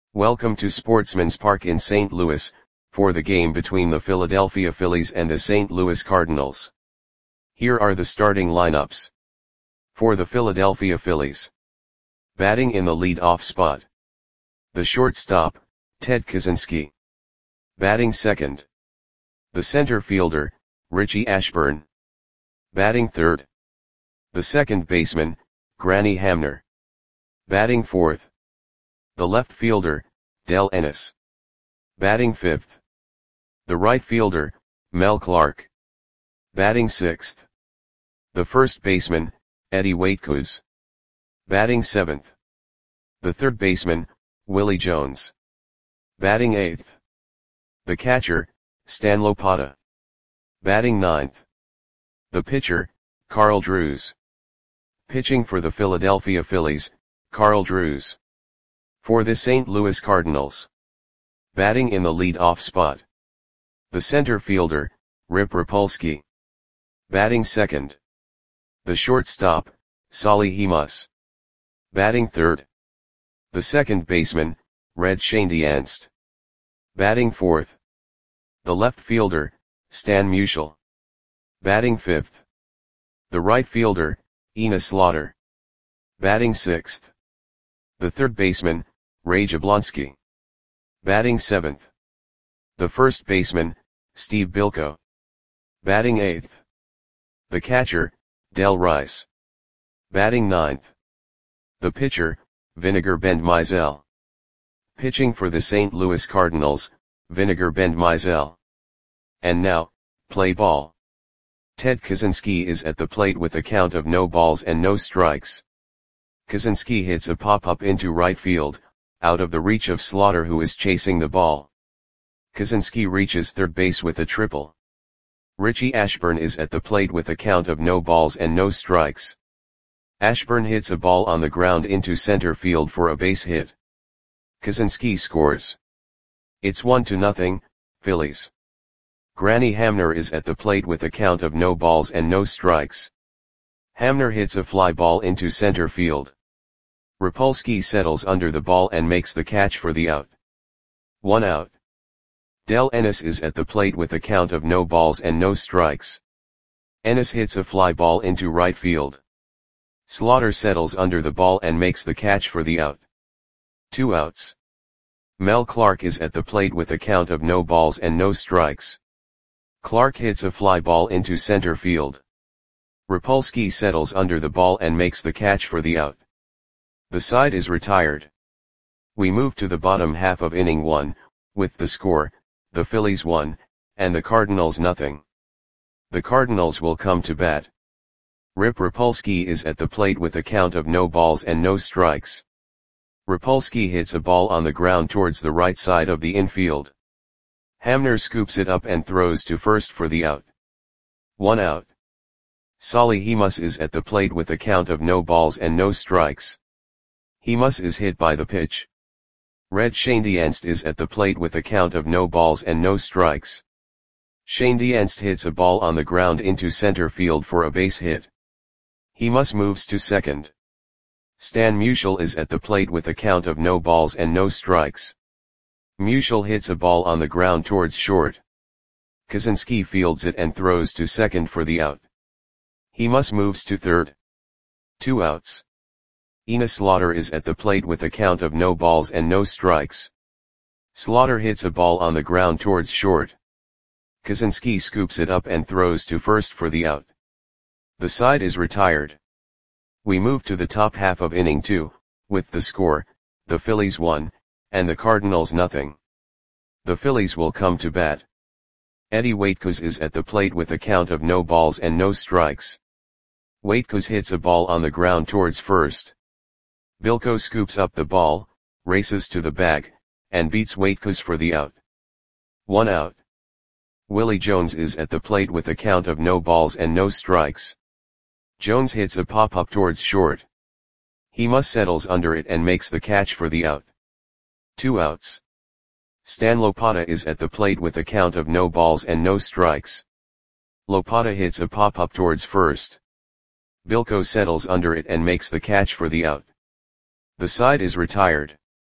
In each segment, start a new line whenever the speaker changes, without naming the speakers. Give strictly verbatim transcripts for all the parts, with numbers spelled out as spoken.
Welcome to Sportsman's Park in Saint Louis, for the game between the Philadelphia Phillies and the Saint Louis Cardinals. Here are the starting lineups. For the Philadelphia Phillies. Batting in the lead-off spot. The shortstop, Ted Kaczynski. Batting second. The center fielder, Richie Ashburn. Batting third. The second baseman, Granny Hamner. Batting fourth. The left fielder, Del Ennis. Batting fifth. The right fielder, Mel Clark. Batting sixth. The first baseman, Eddie Waitkus. Batting seventh. The third baseman, Willie Jones. Batting eighth. The catcher, Stan Lopata. Batting ninth. The pitcher, Carl Drews. Pitching for the Philadelphia Phillies, Carl Drews. For the Saint Louis Cardinals. Batting in the lead-off spot. The center fielder, Rip Rapolsky. Batting second. The shortstop, Solly Hemus. Batting third. The second baseman, Red Schoendienst. Batting fourth. The left fielder, Stan Musial. Batting fifth. The right fielder, Enos Slaughter. Batting sixth. The third baseman, Ray Jablonski. Batting seventh. The first baseman, Steve Bilko. Batting eighth. The catcher, Del Rice. Batting ninth. The pitcher, Vinegar Bend Mizell. Pitching for the Saint Louis Cardinals, Vinegar Bend Mizell. And now, play ball. Ted Kaczynski is at the plate with a count of no balls and no strikes. Kaczynski hits a pop-up into right field, out of the reach of Slaughter, who is chasing the ball. Kaczynski reaches third base with a triple. Richie Ashburn is at the plate with a count of no balls and no strikes. Ashburn hits a ball on the ground into center field for a base hit. Kaczynski scores. It's one to nothing, Phillies. Granny Hamner is at the plate with a count of no balls and no strikes. Hamner hits a fly ball into center field. Rapolsky settles under the ball and makes the catch for the out. One out. Del Ennis is at the plate with a count of no balls and no strikes. Ennis hits a fly ball into right field. Slaughter settles under the ball and makes the catch for the out. Two outs. Mel Clark is at the plate with a count of no balls and no strikes. Clark hits a fly ball into center field. Rapolsky settles under the ball and makes the catch for the out. The side is retired. We move to the bottom half of inning one, with the score, the Phillies one, and the Cardinals nothing. The Cardinals will come to bat. Rip Rapolsky is at the plate with a count of no balls and no strikes. Rapolsky hits a ball on the ground towards the right side of the infield. Hamner scoops it up and throws to first for the out. One out. Solly Hemus is at the plate with a count of no balls and no strikes. Hemus is hit by the pitch. Red Schoendienst is at the plate with a count of no balls and no strikes. Schoendienst hits a ball on the ground into center field for a base hit. Hemus moves to second. Stan Musial is at the plate with a count of no balls and no strikes. Musial hits a ball on the ground towards short. Kaczynski fields it and throws to second for the out. Hemus moves to third. Two outs. Enos Slaughter is at the plate with a count of no balls and no strikes. Slaughter hits a ball on the ground towards short. Kaczynski scoops it up and throws to first for the out. The side is retired. We move to the top half of inning two, with the score, the Phillies one, and the Cardinals nothing. The Phillies will come to bat. Eddie Waitkus is at the plate with a count of no balls and no strikes. Waitkus hits a ball on the ground towards first. Bilko scoops up the ball, races to the bag, and beats Waitkus for the out. One out. Willie Jones is at the plate with a count of no balls and no strikes. Jones hits a pop-up towards short. Hemus settles under it and makes the catch for the out. Two outs. Stan Lopata is at the plate with a count of no balls and no strikes. Lopata hits a pop-up towards first. Bilko settles under it and makes the catch for the out. The side is retired.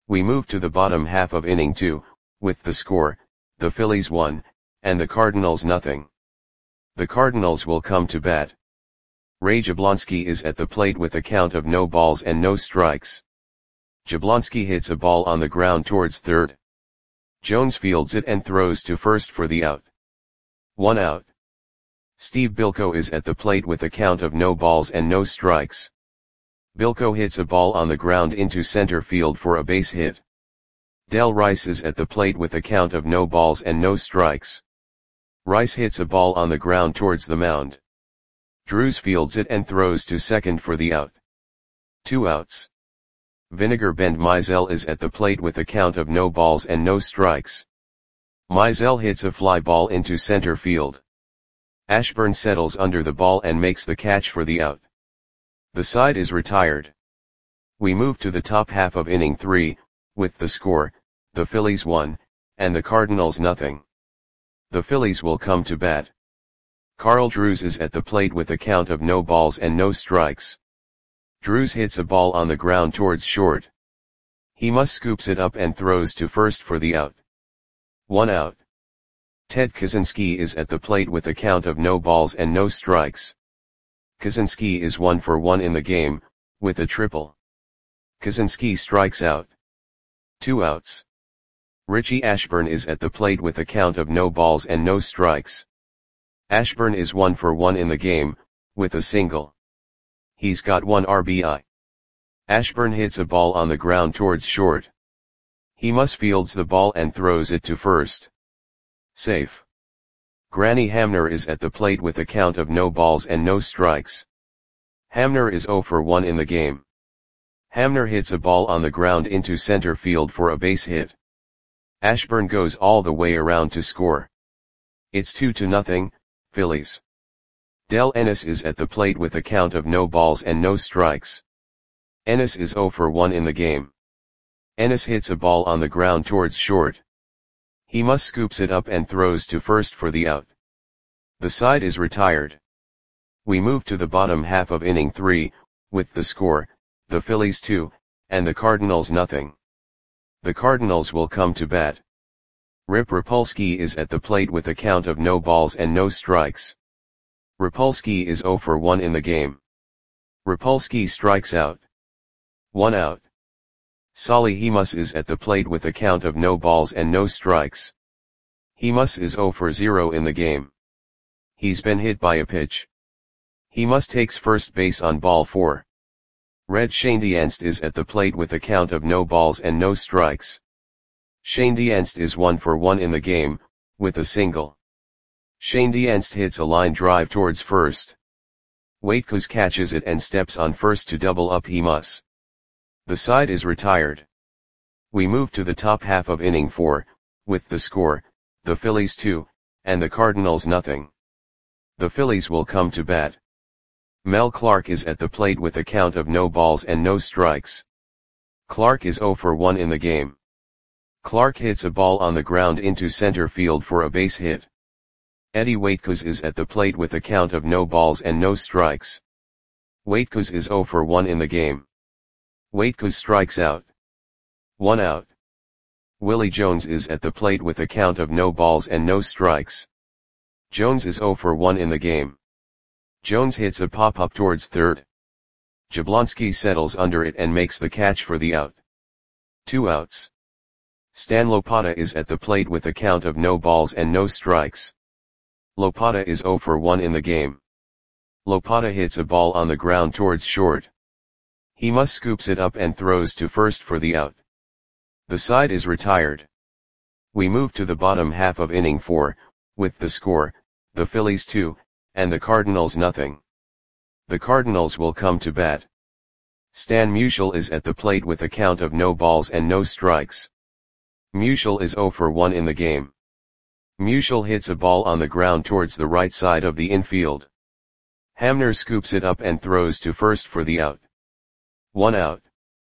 We move to the bottom half of inning two, with the score, the Phillies one, and the Cardinals nothing. The Cardinals will come to bat. Ray Jablonski is at the plate with a count of no balls and no strikes. Jablonski hits a ball on the ground towards third. Jones fields it and throws to first for the out. One out. Steve Bilko is at the plate with a count of no balls and no strikes. Bilko hits a ball on the ground into center field for a base hit. Del Rice is at the plate with a count of no balls and no strikes. Rice hits a ball on the ground towards the mound. Drews fields it and throws to second for the out. Two outs. Vinegar Bend Mizell is at the plate with a count of no balls and no strikes. Mizell hits a fly ball into center field. Ashburn settles under the ball and makes the catch for the out. The side is retired. We move to the top half of inning three, with the score, the Phillies one, and the Cardinals nothing. The Phillies will come to bat. Carl Drews is at the plate with a count of no balls and no strikes. Drews hits a ball on the ground towards short. He must scoops it up and throws to first for the out. One out. Ted Kaczynski is at the plate with a count of no balls and no strikes. Kaczynski is one for one in the game, with a triple. Kaczynski strikes out. Two outs. Richie Ashburn is at the plate with a count of no balls and no strikes. Ashburn is one for one in the game, with a single. He's got one R B I. Ashburn hits a ball on the ground towards short. He must fields the ball and throws it to first. Safe. Granny Hamner is at the plate with a count of no balls and no strikes. Hamner is zero for one in the game. Hamner hits a ball on the ground into center field for a base hit. Ashburn goes all the way around to score. It's two to nothing, Phillies. Del Ennis is at the plate with a count of no balls and no strikes. Ennis is zero for one in the game. Ennis hits a ball on the ground towards short. He must scoops it up and throws to first for the out. The side is retired. We move to the bottom half of inning three, with the score, the Phillies two, and the Cardinals nothing. The Cardinals will come to bat. Rip Rapolsky is at the plate with a count of no balls and no strikes. Rapolsky is zero for one in the game. Rapolsky strikes out. One out. Solly Hemus is at the plate with a count of no balls and no strikes. Hemus is zero for zero in the game. He's been hit by a pitch. Hemus takes first base on ball four. Red Schoendienst is at the plate with a count of no balls and no strikes. Schoendienst is one for one in the game, with a single. Schoendienst hits a line drive towards first. Waitkus catches it and steps on first to double up Hemus. The side is retired. We move to the top half of inning four, with the score, the Phillies two, and the Cardinals nothing. The Phillies will come to bat. Mel Clark is at the plate with a count of no balls and no strikes. Clark is zero for one in the game. Clark hits a ball on the ground into center field for a base hit. Eddie Waitkus is at the plate with a count of no balls and no strikes. Waitkus is zero for one in the game. Waitkus strikes out. One out. Willie Jones is at the plate with a count of no balls and no strikes. Jones is zero for one in the game. Jones hits a pop-up towards third. Jablonski settles under it and makes the catch for the out. Two outs. Stan Lopata is at the plate with a count of no balls and no strikes. Lopata is zero for one in the game. Lopata hits a ball on the ground towards short. He must scoops it up and throws to first for the out. The side is retired. We move to the bottom half of inning four, with the score, the Phillies two, and the Cardinals nothing. The Cardinals will come to bat. Stan Musial is at the plate with a count of no balls and no strikes. Musial is zero for one in the game. Musial hits a ball on the ground towards the right side of the infield. Hamner scoops it up and throws to first for the out. One out.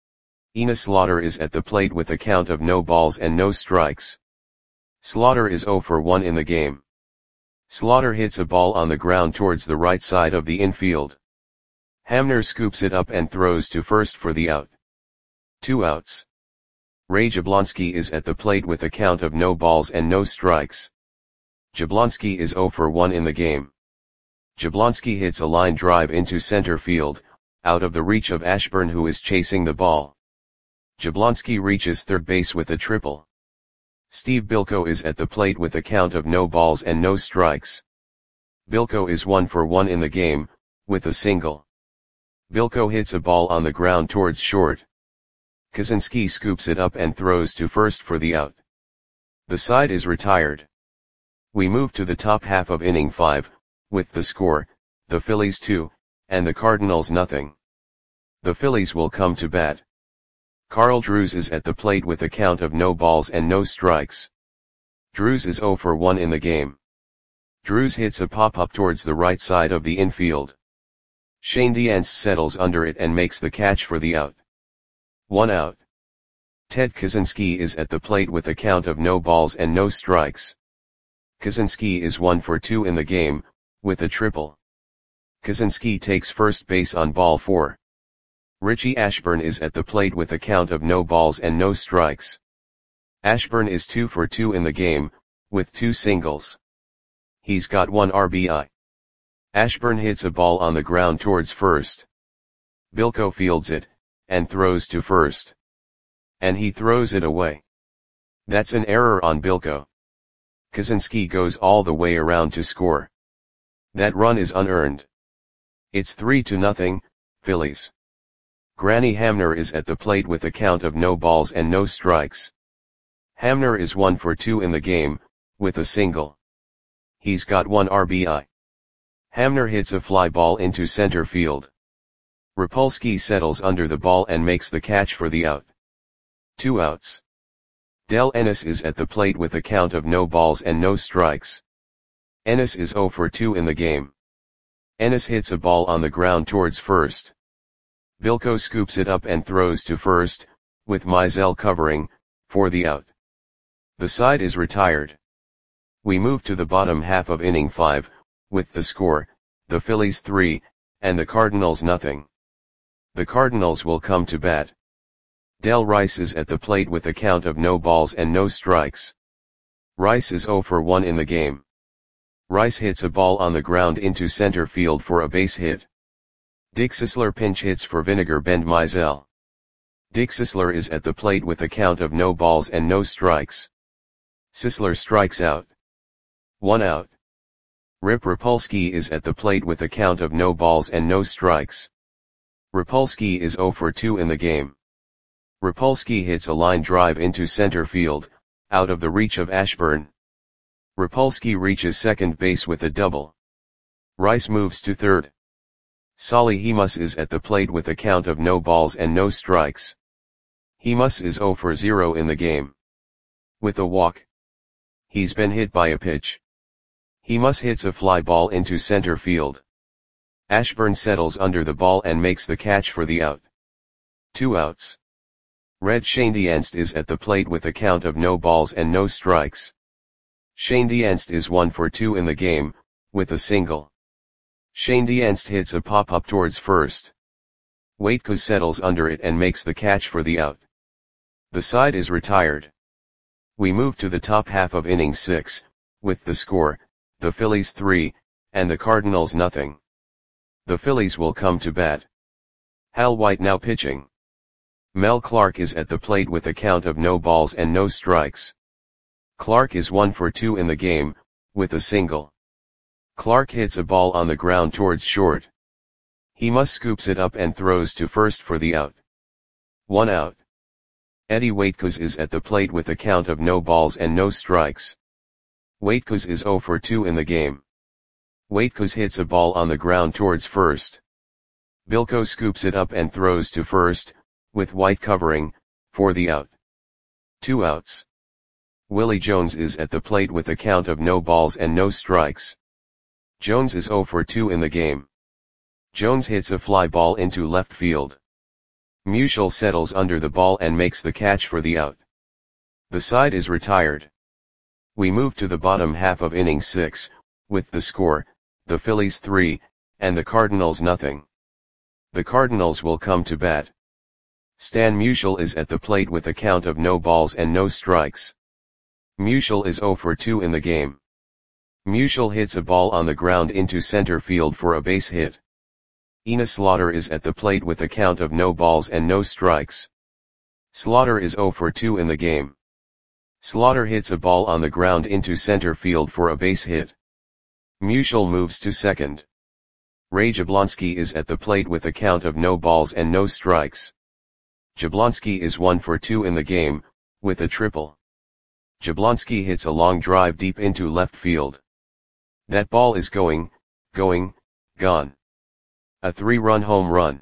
Ina Slaughter is at the plate with a count of no balls and no strikes. Slaughter is zero for one in the game. Slaughter hits a ball on the ground towards the right side of the infield. Hamner scoops it up and throws to first for the out. Two outs. Ray Jablonski is at the plate with a count of no balls and no strikes. Jablonski is zero for one in the game. Jablonski hits a line drive into center field, out of the reach of Ashburn, who is chasing the ball. Jablonski reaches third base with a triple. Steve Bilko is at the plate with a count of no balls and no strikes. Bilko is one for one in the game, with a single. Bilko hits a ball on the ground towards short. Kaczynski scoops it up and throws to first for the out. The side is retired. We move to the top half of inning five, with the score, the Phillies two, and the Cardinals nothing. The Phillies will come to bat. Carl Drews is at the plate with a count of no balls and no strikes. Drews is zero for one in the game. Drews hits a pop-up towards the right side of the infield. Shane Dienst settles under it and makes the catch for the out. One out. Ted Kaczynski is at the plate with a count of no balls and no strikes. Kaczynski is one for two in the game, with a triple. Kaczynski takes first base on ball four. Richie Ashburn is at the plate with a count of no balls and no strikes. Ashburn is two for two in the game, with two singles. He's got one R B I. Ashburn hits a ball on the ground towards first. Bilko fields it, and throws to first. And he throws it away. That's an error on Bilko. Kaczynski goes all the way around to score. That run is unearned. It's three to nothing, Phillies. Granny Hamner is at the plate with a count of no balls and no strikes. Hamner is one for two in the game, with a single. He's got one R B I. Hamner hits a fly ball into center field. Rapolsky settles under the ball and makes the catch for the out. Two outs. Del Ennis is at the plate with a count of no balls and no strikes. Ennis is zero for two in the game. Ennis hits a ball on the ground towards first. Bilko scoops it up and throws to first, with Mizell covering, for the out. The side is retired. We move to the bottom half of inning five, with the score, the Phillies three, and the Cardinals nothing. The Cardinals will come to bat. Del Rice is at the plate with a count of no balls and no strikes. Rice is zero for one in the game. Rice hits a ball on the ground into center field for a base hit. Dick Sisler pinch hits for Vinegar Bend Mizell. Dick Sisler is at the plate with a count of no balls and no strikes. Sisler strikes out. One out. Rip Rapolsky is at the plate with a count of no balls and no strikes. Rapolsky is zero for two in the game. Rapolsky hits a line drive into center field, out of the reach of Ashburn. Rapolsky reaches second base with a double. Rice moves to third. Solly Hemus is at the plate with a count of no balls and no strikes. Hemus is zero for zero in the game. With a walk. He's been hit by a pitch. Hemus hits a fly ball into center field. Ashburn settles under the ball and makes the catch for the out. Two outs. Red Shane Dienst is at the plate with a count of no balls and no strikes. Shane Dienst is one for two in the game, with a single. Shane Dienst hits a pop-up towards first. Waitkus settles under it and makes the catch for the out. The side is retired. We move to the top half of inning six, with the score, the Phillies three, and the Cardinals nothing. The Phillies will come to bat. Hal White now pitching. Mel Clark is at the plate with a count of no balls and no strikes. Clark is one for two in the game, with a single. Clark hits a ball on the ground towards short. Hemus scoops it up and throws to first for the out. One out. Eddie Waitkus is at the plate with a count of no balls and no strikes. Waitkus is zero for two in the game. Waitkus hits a ball on the ground towards first. Bilko scoops it up and throws to first, with White covering, for the out. Two outs. Willie Jones is at the plate with a count of no balls and no strikes. Jones is zero for two in the game. Jones hits a fly ball into left field. Musial settles under the ball and makes the catch for the out. The side is retired. We move to the bottom half of inning six, with the score, the Phillies three, and the Cardinals nothing. The Cardinals will come to bat. Stan Musial is at the plate with a count of no balls and no strikes. Musial is zero for two in the game. Musial hits a ball on the ground into center field for a base hit. Ina Slaughter is at the plate with a count of no balls and no strikes. Slaughter is zero for two in the game. Slaughter hits a ball on the ground into center field for a base hit. Musial moves to second. Ray Jablonski is at the plate with a count of no balls and no strikes. Jablonski is one for two in the game, with a triple. Jablonski hits a long drive deep into left field. That ball is going, going, gone. A three-run home run.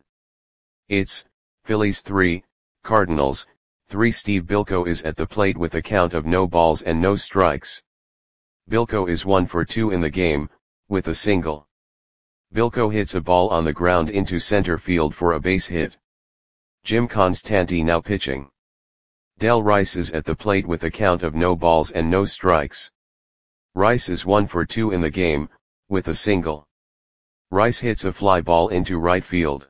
It's Phillies three, Cardinals three. Steve Bilko is at the plate with a count of no balls and no strikes. Bilko is one for two in the game, with a single. Bilko hits a ball on the ground into center field for a base hit. Jim Constanti now pitching. Del Rice is at the plate with a count of no balls and no strikes. Rice is one for two in the game, with a single. Rice hits a fly ball into right field.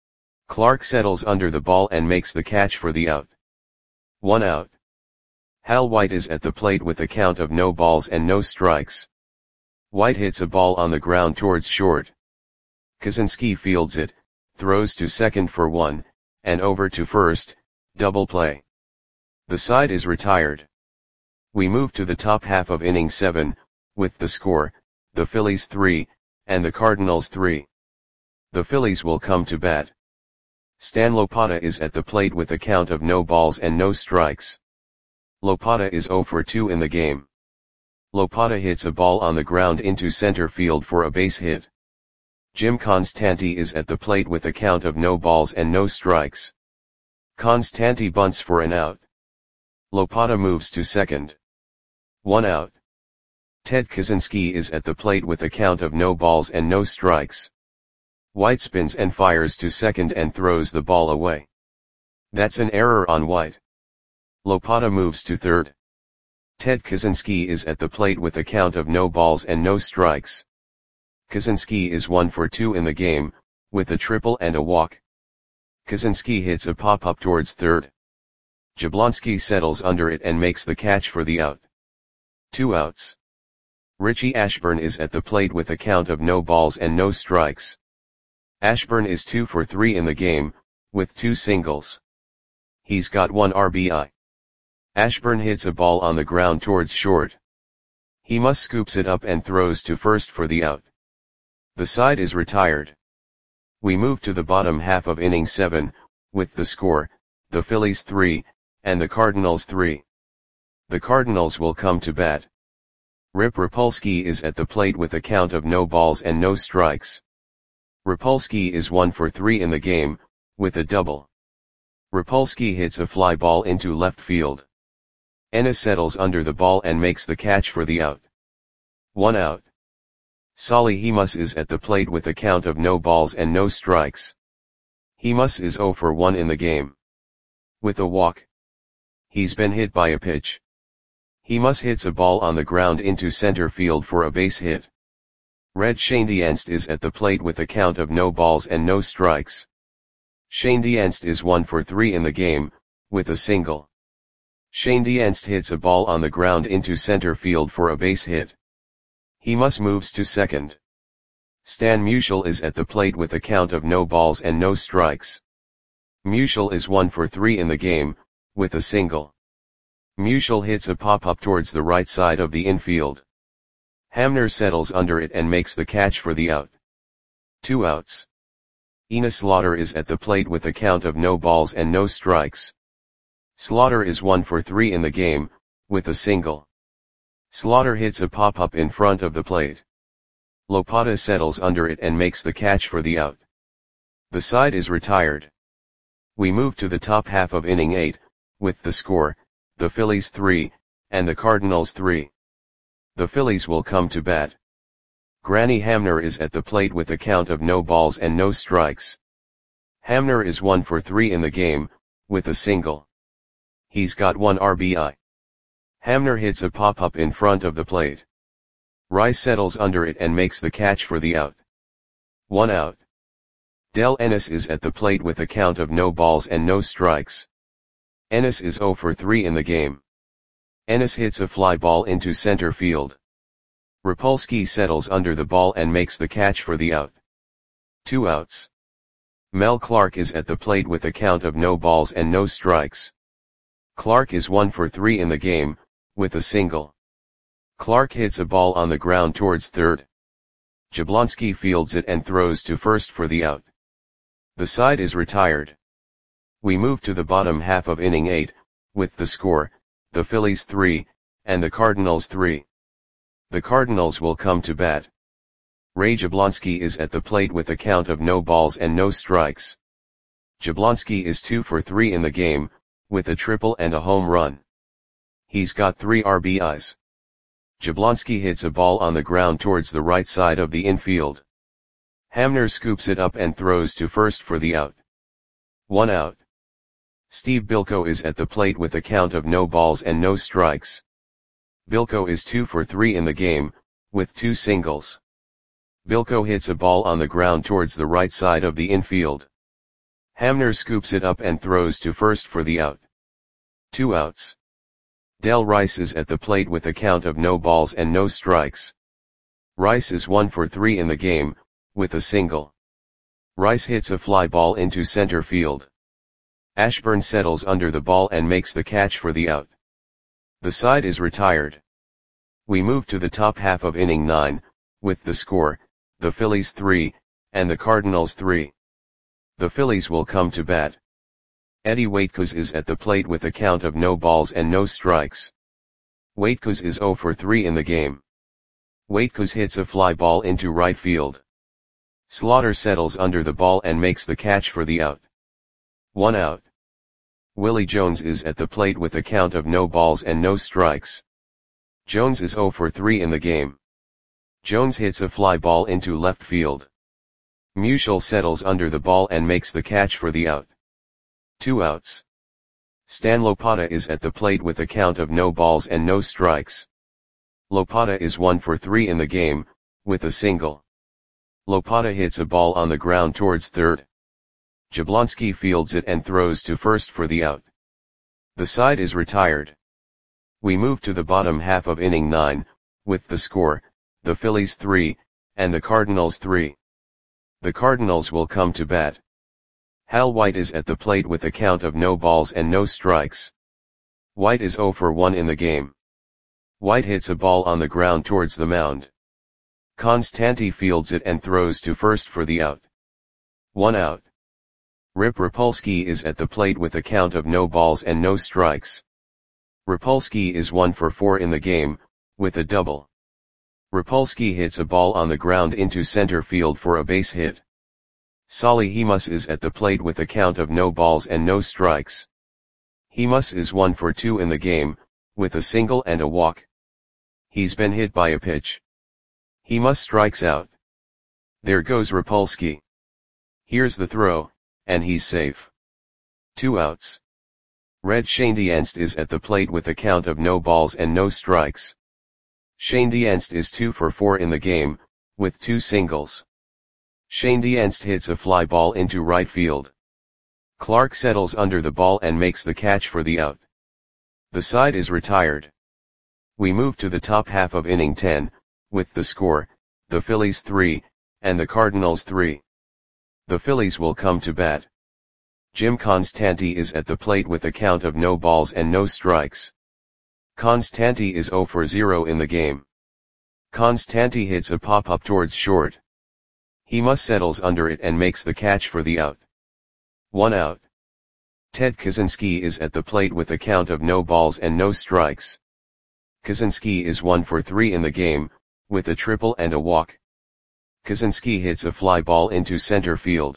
Clark settles under the ball and makes the catch for the out. One out. Hal White is at the plate with a count of no balls and no strikes. White hits a ball on the ground towards short. Kaczynski fields it, throws to second for one, and over to first, double play. The side is retired. We move to the top half of inning seven, with the score, the Phillies three, and the Cardinals three. The Phillies will come to bat. Stan Lopata is at the plate with a count of no balls and no strikes. Lopata is zero for two in the game. Lopata hits a ball on the ground into center field for a base hit. Jim Constanti is at the plate with a count of no balls and no strikes. Constanti bunts for an out. Lopata moves to second. One out. Ted Kaczynski is at the plate with a count of no balls and no strikes. White spins and fires to second and throws the ball away. That's an error on White. Lopata moves to third. Ted Kaczynski is at the plate with a count of no balls and no strikes. Kaczynski is one for two in the game, with a triple and a walk. Kaczynski hits a pop-up towards third. Jablonski settles under it and makes the catch for the out. Two outs. Richie Ashburn is at the plate with a count of no balls and no strikes. Ashburn is two for three in the game, with two singles. He's got one R B I. Ashburn hits a ball on the ground towards short. He must scoops it up and throws to first for the out. The side is retired. We move to the bottom half of inning seven, with the score, the Phillies three, and the Cardinals three. The Cardinals will come to bat. Rip Rapolsky is at the plate with a count of no balls and no strikes. Rapolsky is one for three in the game, with a double. Rapolsky hits a fly ball into left field. Ennis settles under the ball and makes the catch for the out. One out. Solly Hemus is at the plate with a count of no balls and no strikes. Hemus is zero for one in the game. With a walk. He's been hit by a pitch. Hemus hits a ball on the ground into center field for a base hit. Red Schoendienst is at the plate with a count of no balls and no strikes. Schoendienst is one for three in the game, with a single. Schoendienst hits a ball on the ground into center field for a base hit. Hemus moves to second. Stan Musial is at the plate with a count of no balls and no strikes. Musial is one for three in the game, with a single. Musial hits a pop-up towards the right side of the infield. Hamner settles under it and makes the catch for the out. Two outs. Ina Slaughter is at the plate with a count of no balls and no strikes. Slaughter is one for three in the game, with a single. Slaughter hits a pop-up in front of the plate. Lopata settles under it and makes the catch for the out. The side is retired. We move to the top half of inning eight, with the score, the Phillies three, and the Cardinals three. The Phillies will come to bat. Granny Hamner is at the plate with a count of no balls and no strikes. Hamner is one for three in the game, with a single. He's got one R B I. Hamner hits a pop-up in front of the plate. Rice settles under it and makes the catch for the out. One out. Del Ennis is at the plate with a count of no balls and no strikes. Ennis is zero for three in the game. Ennis hits a fly ball into center field. Rapolsky settles under the ball and makes the catch for the out. Two outs. Mel Clark is at the plate with a count of no balls and no strikes. Clark is one for three in the game, with a single. Clark hits a ball on the ground towards third. Jablonski fields it and throws to first for the out. The side is retired. We move to the bottom half of inning eight, with the score, the Phillies three, and the Cardinals three. The Cardinals will come to bat. Ray Jablonski is at the plate with a count of no balls and no strikes. Jablonski is two for three in the game, with a triple and a home run. He's got three R B Is. Jablonski hits a ball on the ground towards the right side of the infield. Hamner scoops it up and throws to first for the out. One out. Steve Bilko is at the plate with a count of no balls and no strikes. Bilko is two for three in the game, with two singles. Bilko hits a ball on the ground towards the right side of the infield. Hamner scoops it up and throws to first for the out. Two outs. Del Rice is at the plate with a count of no balls and no strikes. Rice is one for three in the game, with a single. Rice hits a fly ball into center field. Ashburn settles under the ball and makes the catch for the out. The side is retired. We move to the top half of inning nine, with the score, the Phillies three, and the Cardinals three. The Phillies will come to bat. Eddie Waitkos is at the plate with a count of no balls and no strikes. Waitkos is zero for three in the game. Waitkos hits a fly ball into right field. Slaughter settles under the ball and makes the catch for the out. One out. Willie Jones is at the plate with a count of no balls and no strikes. Jones is zero for three in the game. Jones hits a fly ball into left field. Musial settles under the ball and makes the catch for the out. Two outs. Stan Lopata is at the plate with a count of no balls and no strikes. Lopata is one for three in the game, with a single. Lopata hits a ball on the ground towards third. Jablonski fields it and throws to first for the out. The side is retired. We move to the bottom half of inning nine, with the score, the Phillies three, and the Cardinals three. The Cardinals will come to bat. Hal White is at the plate with a count of no balls and no strikes. White is zero for one in the game. White hits a ball on the ground towards the mound. Constanti fields it and throws to first for the out. One out. Rip Rapolsky is at the plate with a count of no balls and no strikes. Rapolsky is one for four in the game, with a double. Rapolsky hits a ball on the ground into center field for a base hit. Solly Hemus is at the plate with a count of no balls and no strikes. Hemus is one for two in the game, with a single and a walk. He's been hit by a pitch. Hemus strikes out. There goes Rapolsky. Here's the throw, and he's safe. Two outs. Red Schoendienst is at the plate with a count of no balls and no strikes. Schoendienst is two for four in the game, with two singles. Schoendienst hits a fly ball into right field. Clark settles under the ball and makes the catch for the out. The side is retired. We move to the top half of inning ten, with the score, the Phillies three, and the Cardinals three. The Phillies will come to bat. Jim Constanti is at the plate with a count of no balls and no strikes. Constanti is zero for zero in the game. Constanti hits a pop-up towards short. Hemus settles under it and makes the catch for the out. One out. Ted Kaczynski is at the plate with a count of no balls and no strikes. Kaczynski is one for three in the game, with a triple and a walk. Kaczynski hits a fly ball into center field.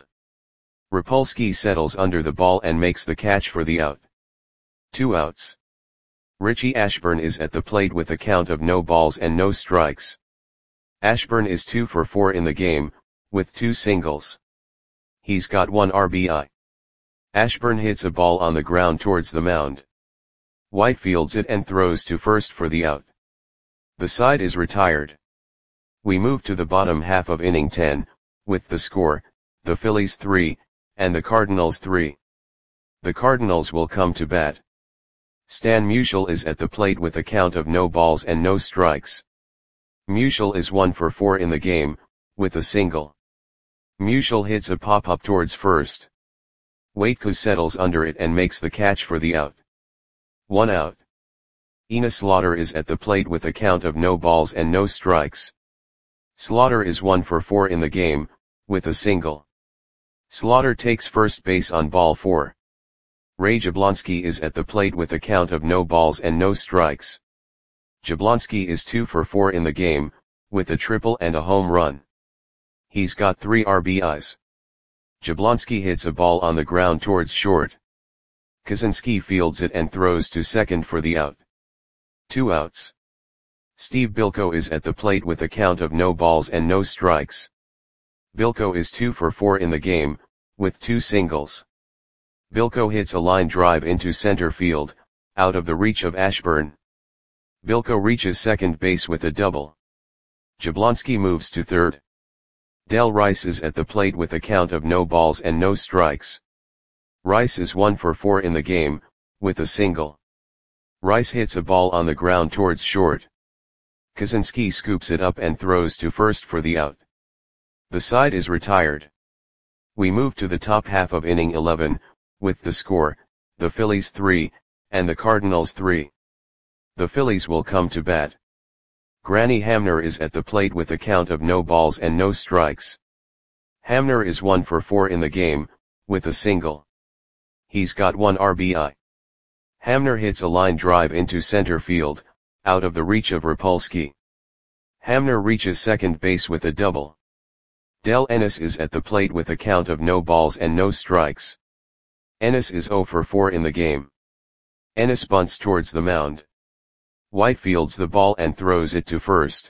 Rapolsky settles under the ball and makes the catch for the out. Two outs. Richie Ashburn is at the plate with a count of no balls and no strikes. Ashburn is two for four in the game, with two singles. He's got one R B I. Ashburn hits a ball on the ground towards the mound. White fields it and throws to first for the out. The side is retired. We move to the bottom half of inning ten, with the score, the Phillies three, and the Cardinals three. The Cardinals will come to bat. Stan Musial is at the plate with a count of no balls and no strikes. Musial is one for four in the game, with a single. Musial hits a pop-up towards first. Waitkus settles under it and makes the catch for the out. One out. Enos Slaughter is at the plate with a count of no balls and no strikes. Slaughter is one for four in the game, with a single. Slaughter takes first base on ball four. Ray Jablonski is at the plate with a count of no balls and no strikes. Jablonski is two for four in the game, with a triple and a home run. He's got three R B Is. Jablonski hits a ball on the ground towards short. Kaczynski fields it and throws to second for the out. Two outs. Steve Bilko is at the plate with a count of no balls and no strikes. Bilko is two for four in the game, with two singles. Bilko hits a line drive into center field, out of the reach of Ashburn. Bilko reaches second base with a double. Jablonski moves to third. Del Rice is at the plate with a count of no balls and no strikes. Rice is one for four in the game, with a single. Rice hits a ball on the ground towards short. Kaczynski scoops it up and throws to first for the out. The side is retired. We move to the top half of inning eleven, with the score, the Phillies three, and the Cardinals three. The Phillies will come to bat. Granny Hamner is at the plate with a count of no balls and no strikes. Hamner is one for four in the game, with a single. He's got one R B I. Hamner hits a line drive into center field, out of the reach of Rapolsky. Hamner reaches second base with a double. Del Ennis is at the plate with a count of no balls and no strikes. Ennis is zero for four in the game. Ennis bunts towards the mound. White fields the ball and throws it to first.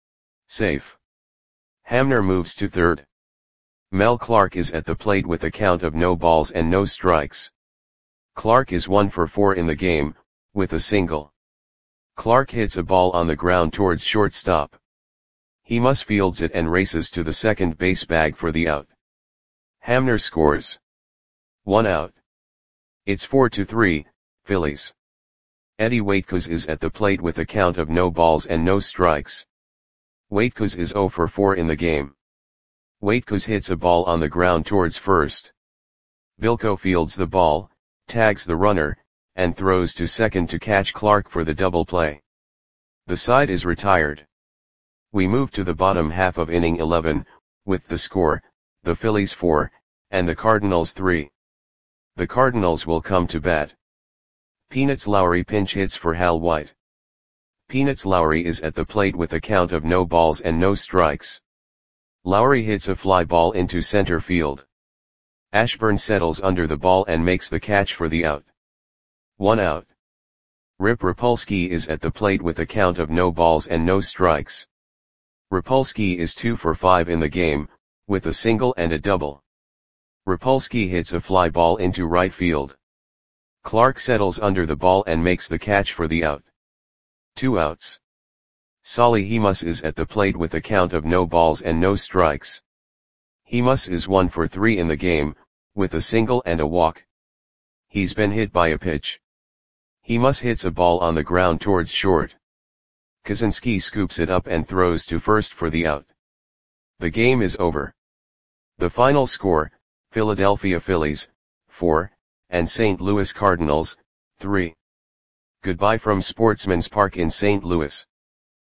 Safe. Hamner moves to third. Mel Clark is at the plate with a count of no balls and no strikes. Clark is one for four in the game, with a single. Clark hits a ball on the ground towards shortstop. He must fields it and races to the second base bag for the out. Hamner scores. One out. It's four to three, Phillies. Eddie Waitkus is at the plate with a count of no balls and no strikes. Waitkus is zero for four in the game. Waitkus hits a ball on the ground towards first. Bilko fields the ball, tags the runner, and throws to second to catch Clark for the double play. The side is retired. We move to the bottom half of inning eleven, with the score, the Phillies four, and the Cardinals three. The Cardinals will come to bat. Peanuts Lowry pinch hits for Hal White. Peanuts Lowry is at the plate with a count of no balls and no strikes. Lowry hits a fly ball into center field. Ashburn settles under the ball and makes the catch for the out. One out. Rip Rapolsky is at the plate with a count of no balls and no strikes. Rapolsky is two for five in the game, with a single and a double. Rapolsky hits a fly ball into right field. Clark settles under the ball and makes the catch for the out. Two outs. Solly Hemus is at the plate with a count of no balls and no strikes. Hemus is one for three in the game, with a single and a walk. He's been hit by a pitch. Hemus hits a ball on the ground towards short. Kaczynski scoops it up and throws to first for the out. The game is over. The final score, Philadelphia Phillies, four, and Saint Louis Cardinals, three. Goodbye from Sportsman's Park in Saint Louis.